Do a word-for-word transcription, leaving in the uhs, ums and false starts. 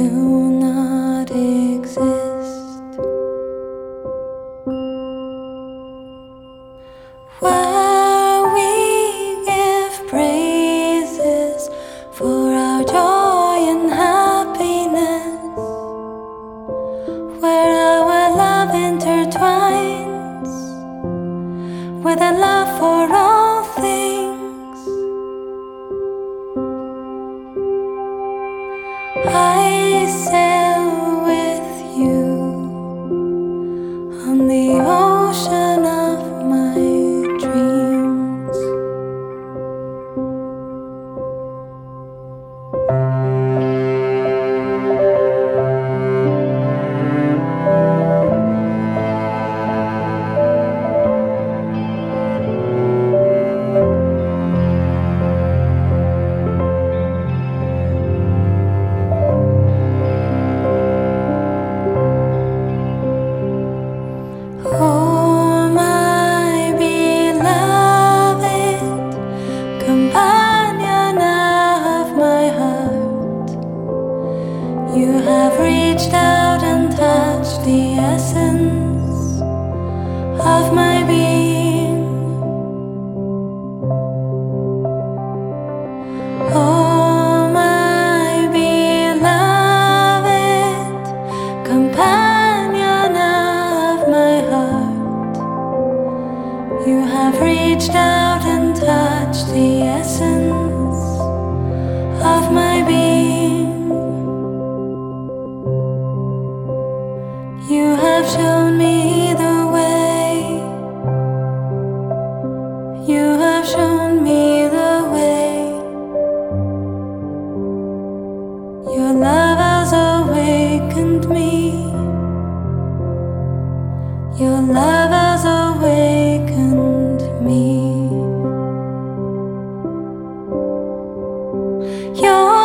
do not exist. Where we give praises for our joy and happiness, where our love intertwines with a love for all things. I sail with you on the ocean of my dreams. Oh, my beloved companion of my heart, you have reached out and touched the essence of my being. Oh, my beloved companion of my heart, you have reached out and touched the essence of my being. You have shown me the way. You have shown me the way. Your love has awakened me. Your love has awakened me. Your